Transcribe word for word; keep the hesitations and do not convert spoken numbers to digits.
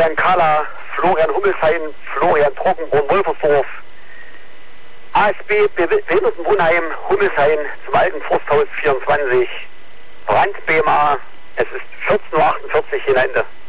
Fabian Kahler, Florian Hummelsheim, Florian Trockenborn, Wolfersdorf, A S B Behindertenwohnheim Hummelsheim zum alten Forsthaus vierundzwanzig, Brand B M A, es ist vierzehn Uhr achtundvierzig in Ende.